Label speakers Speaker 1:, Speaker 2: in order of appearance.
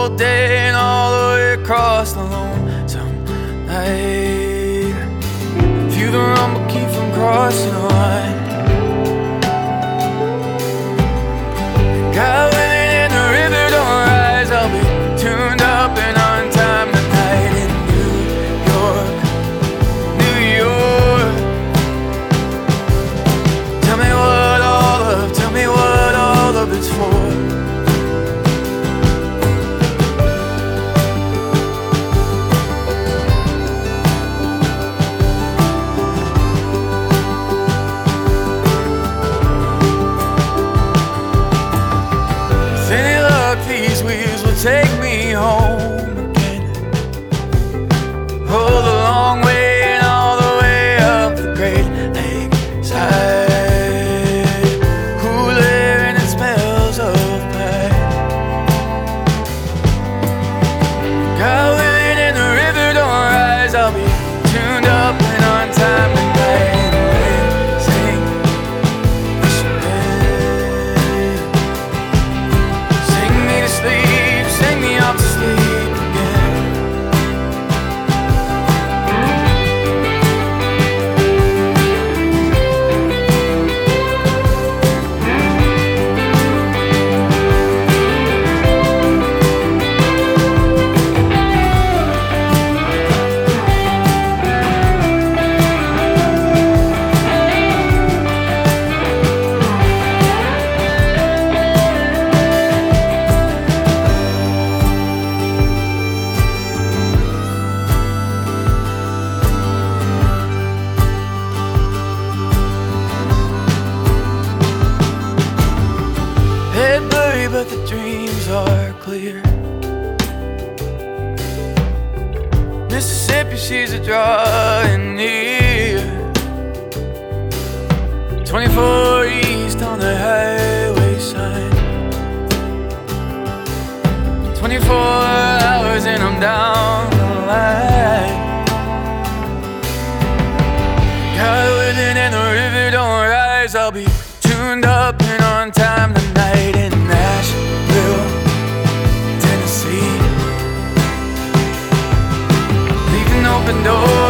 Speaker 1: whole day and all the way across the lonesome night. Feel the rumble keep from crossing the line. God willing and the river don't rise, I'll be tuned up and on time tonight in New York, New York. Tell me what all of it's for. These wheels will take me home again. Oh, the long way and all the way up the Great Lakeside, cooler and it smells of pine. God willing and the river don't rise, I'll be tuned up and on time tonight. Sing me off to sleep again. Head blurry, but the dreams are clear. Mississippi, she's a drawing near. 24 east on the highway sign. 24 hours and I'm down the line. God willing and the river don't rise, I'll be tuned up and on time tonight in Nashville, Tennessee. Leaving open doors.